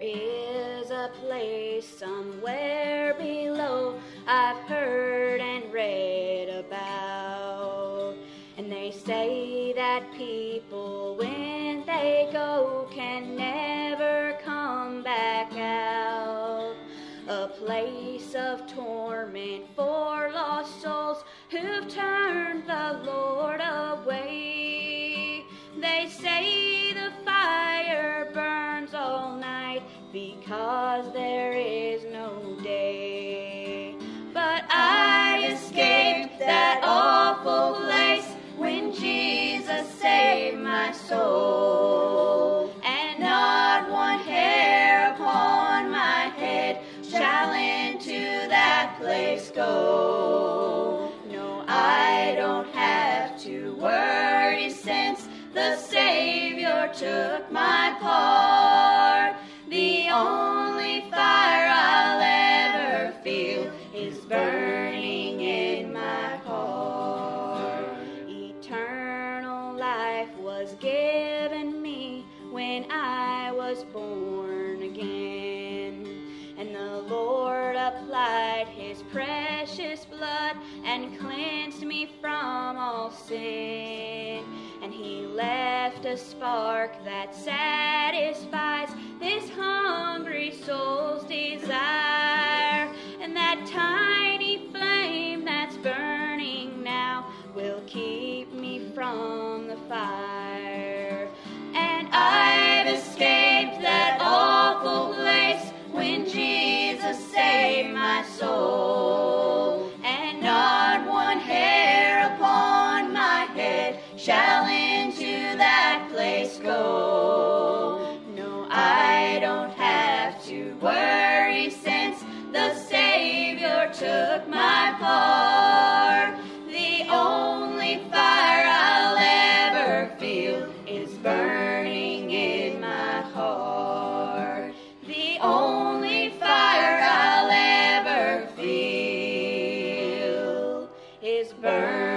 is a place somewhere below I've heard and read about, and they say that people when they go can never come back out. A place of torment for lost souls who've turned the Lord away. They say the fire burns all night because there is no day. But I escaped that awful place when Jesus saved my soul, and not one hair upon my head shall into that place go. No, I don't have to worry since the Savior took my part. The only fire I'll ever feel is burning in my heart. Eternal life was given me when I was born again, and the Lord applied his precious blood and cleansed me from all sin. And he left a spark that satisfies this hungry soul's desire. And that tiny flame that's burning now will keep me from the fire. And I've escaped that awful place when Jesus saved my soul, and not one hair upon my head shall into that place go. No, I don't have to worry since the Savior took my part. The only fire I'll ever feel is burning in my heart. The only fire I'll ever feel is burning